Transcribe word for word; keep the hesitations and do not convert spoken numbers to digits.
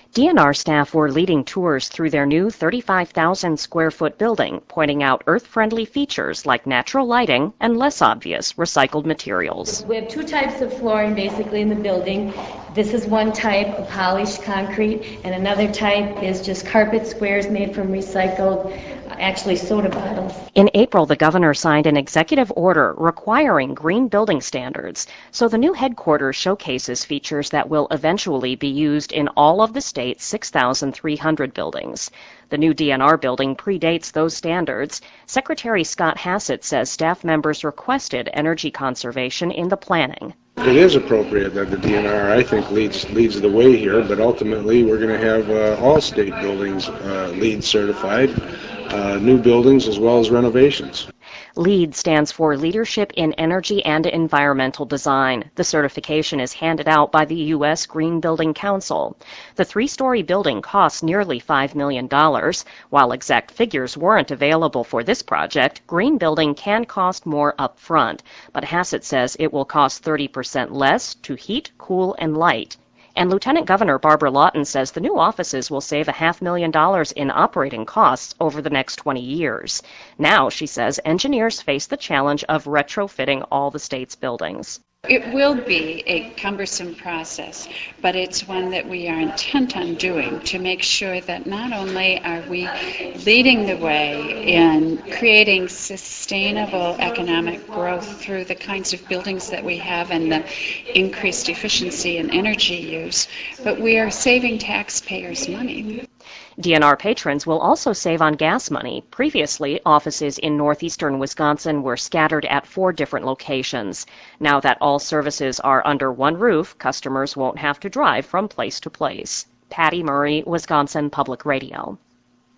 D N R staff were leading tours through their new thirty-five thousand square foot building, pointing out earth-friendly features like natural lighting and less obvious recycled materials. We have two types of flooring basically in the building. This is one type of polished concrete, and another type is just carpet squares made from recycled, actually soda bottles. In April, the governor signed an executive order requiring green building standards, so the new headquarters showcases features that will eventually be used in all of the state's six thousand three hundred buildings. The new D N R building predates those standards. Secretary Scott Hassett says staff members requested energy conservation in the planning. It is appropriate that the D N R, I think, leads leads the way here, but ultimately we're going to have uh, all state buildings uh, LEED certified, uh, new buildings as well as renovations. LEED stands for Leadership in Energy and Environmental Design. The certification is handed out by the U S Green Building Council. The three-story building costs nearly five million dollars. While exact figures weren't available for this project, green building can cost more up front. But Hassett says it will cost thirty percent less to heat, cool, and light. And Lieutenant Governor Barbara Lawton says the new offices will save a half million dollars in operating costs over the next twenty years. Now, she says, engineers face the challenge of retrofitting all the state's buildings. It will be a cumbersome process, but it's one that we are intent on doing to make sure that not only are we leading the way in creating sustainable economic growth through the kinds of buildings that we have and the increased efficiency in energy use, but we are saving taxpayers money. D N R patrons will also save on gas money. Previously, offices in northeastern Wisconsin were scattered at four different locations. Now that all services are under one roof, customers won't have to drive from place to place. Patty Murray, Wisconsin Public Radio.